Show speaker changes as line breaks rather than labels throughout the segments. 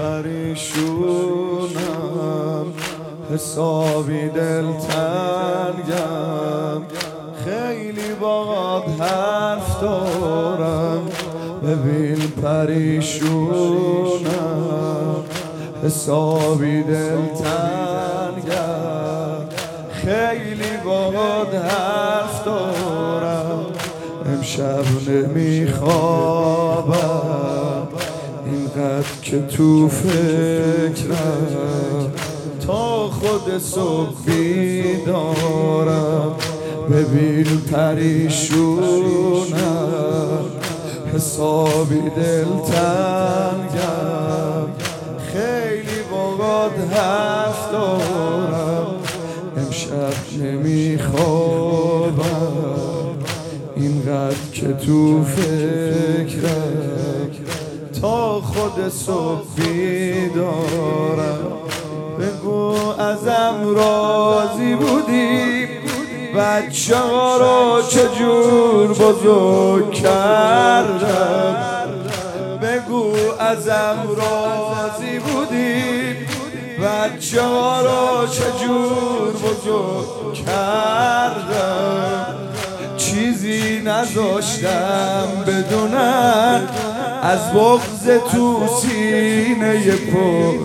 پریشونم، حسابی دلتنگم، خیلی باهات حرف دارم. ببین پریشونم، حسابی دلتنگم، خیلی باهات حرف دارم. امشب نمیخوابم اینقدر که تو فکرم، تا خود صبح بیدارم. ببین پریشونم، حسابی دلتنگم، خیلی باهات حرف دارم. امشب نمیخوابم اینقدر که تو فکرم، تا خود صبح بیدارم. بگو ازم راضی بودی، بچه ها رو چجور بزرگ کردم. بگو ازم راضی بودی، بچه ها رو چجور بزرگ کردم. چیزی نذاشتم بدونن از بغض تو سینه پر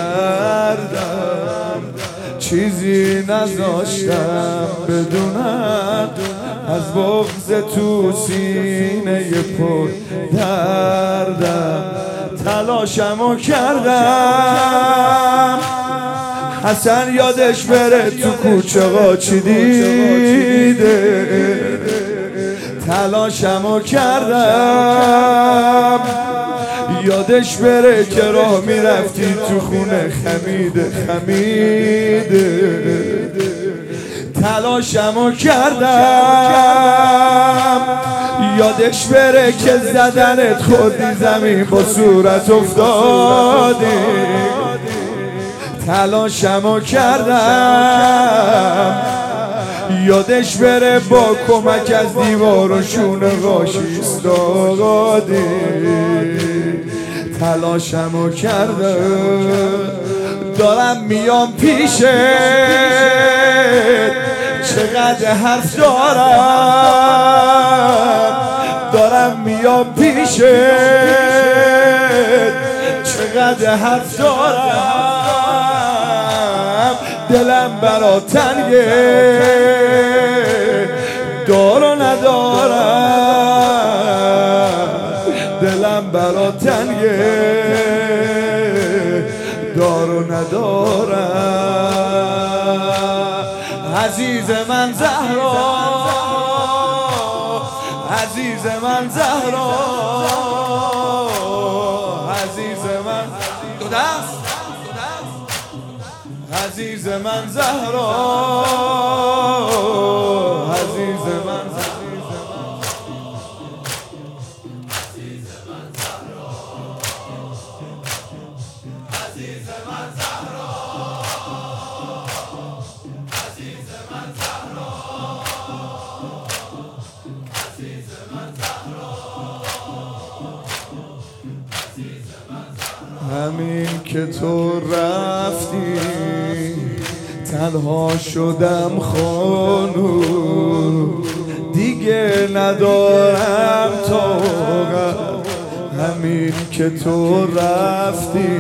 دردم. چیزی نذاشتم بدونن از بغض تو سینه پر دردم. تلاشمو کردم حسن یادش بره تو کوچه ها چی دیده. تلاشمو کردم یادش بره که راه میرفتی تو خونه خمیده خمیده. تلاشمو کردم یادش بره که زدنت خوردی زمین با صورت افتادی. تلاشمو کردم یادش بره با کمک از دیوار و شونه غاش ایستادی. تلاشمو کردم دارم میام پیشت، چقدر حرف دارم میام پیشت، چقدر حرف دارم. دلم برا تنگه دار و ندارم. دلم برا تنگه دار و ندارم. عزیز من زهرا، عزیز من زهرا، عزیز من دو دست، عزیز من زهرا، عزیز من همین که تو رفتی تنها شدم خانو، دیگه ندارم طاقت. همین که تو رفتی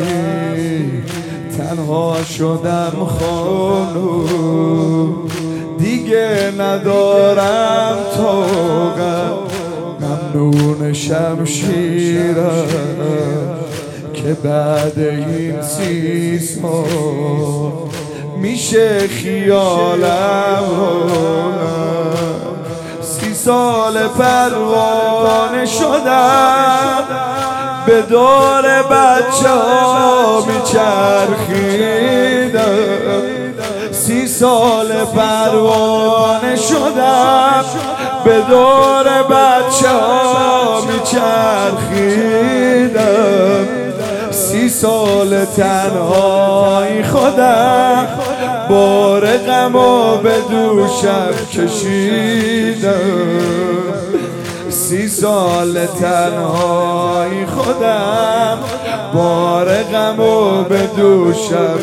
تنها شدم خانو، دیگه ندارم طاقت. ممنون شمشیرم که بعد این 30 سال میشه خیالم روشن. 30 سال پروانه شدم به دور بچه ها میچرخیدم. 30 سال پروانه شدم به دور بچه ها میچرخیدم. 30 سال تنهایی خودم بار غمو به دوشم کشیدم. 30 سال تنهایی خودم بار غمو به دوشم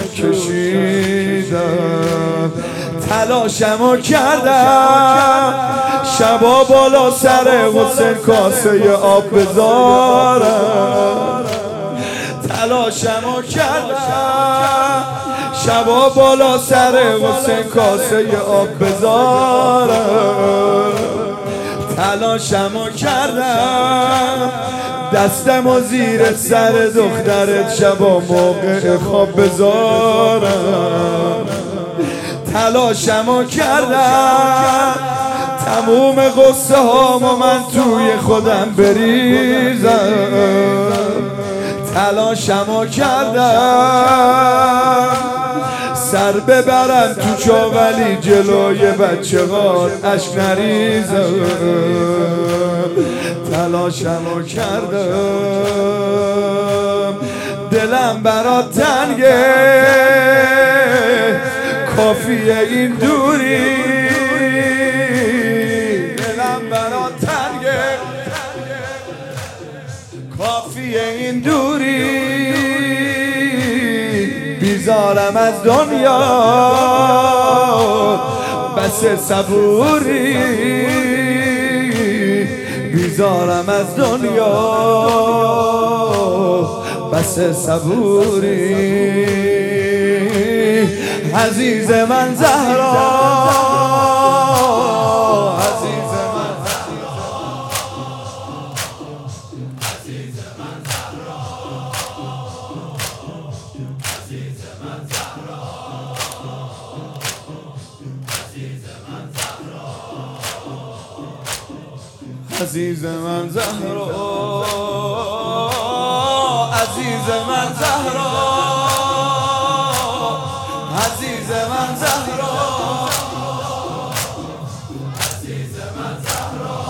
کشیدم. تلاشمو کردم شبا بالا سر حسین کاسه آب بذارم. تلاشمو کردم شبا بالا سر حسین کاسه آب بذارم. تلاشمو کردم دستمو زیر سر دخترت شبا موقع خواب بذارم. تلاشمو کردم تموم قصه هامو من توی خودم بریزم. تلاشمو کردم سر ببرم تو چاولی جلوی بچه غار اشک نریزم. تلاشمو کردم دلم برات تنگه کافیه این دوری. دلم برات تنگه کافیه این دوری. بیزارم از دنیا بس صبوری. بیزارم از دنیا بس صبوری. عزیز من زهرا عزیز من عزیز من زهرا عزیز من زهرا عزیز من زهرا عزیز من زهرا عزیز من زهرا عزیز من زهرا عزیز من زهرا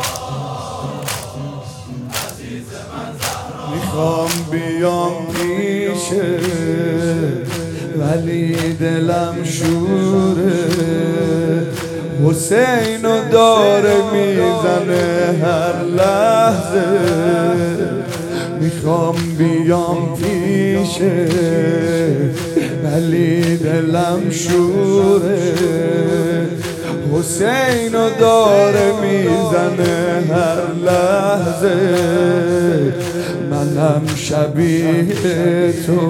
عزیز من زهرا. میخوام بیام پیشه ولی دلم شوره. حسینو داره میزنه هر لحظه. میخوام بیام پیشه ولی دلم شوره. حسینو داره میزنه هر لحظه. منم شبیه تو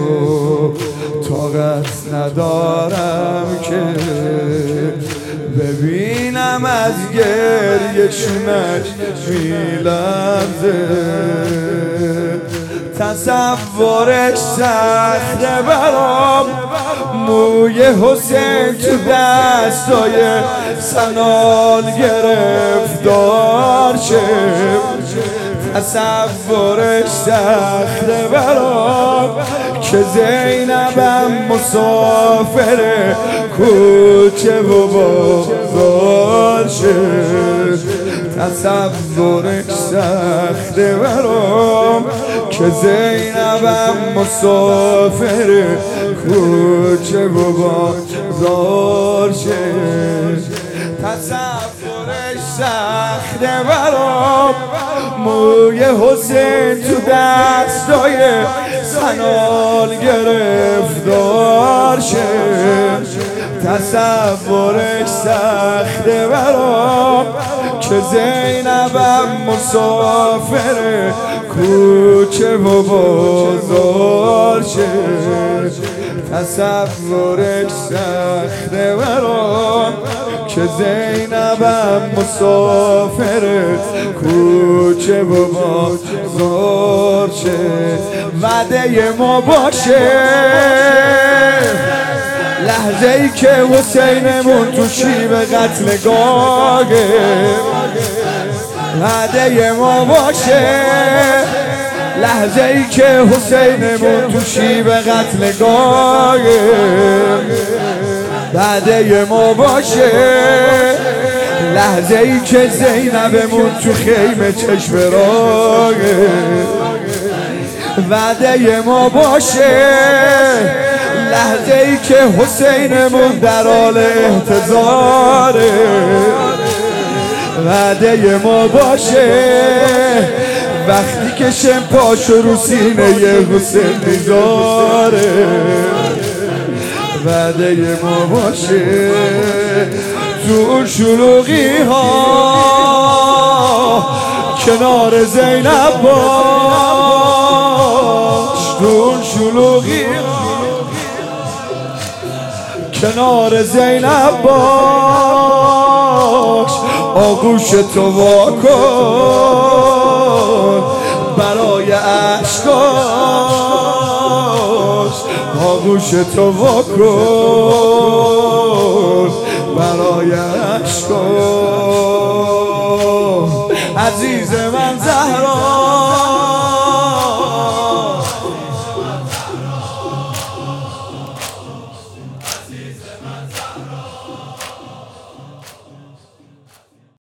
طاقت ندارم که ببینم از گریه شونش میلرزه. تصورش سخته برام موی حسین تو دستای سنال گرفتار شه. تصورش سخته برام که زینبم مسافر کوچه و بازار شه. تصورش سخته برام که زینبم مسافر کوچه و بازار شه. تصورش سخته برام موی حسین تو دستای سنال گرفتار شه. تصورش سخته برام که زینبم مسافر کوچه و بازار شه. تصورش سخته برام که زینبم مسافر کوچه و بازار شه. وعده ما باشه لحظه ای که حسینمون تو شیب قتلگاهه. وعده ما باشه لحظه ای که حسینمون تو شیب قتلگاهه. وعده ما باشه لحظه ای که زینبمون تو خیمه چشم راهه. وعده ما باشه لحظه ای که حسینمون در حال احتضاره. وعده ما باشه وقتی که شم پاشو رو سینه حسین میذاره وعده ما باشه تو اون شلوغی ها کنار زینب باش تو اون شلوغی ها کنار زینب باش آغوش تو واکن برای عشقاش آغوش تو واکن برای عشقاش عزیز من زهرا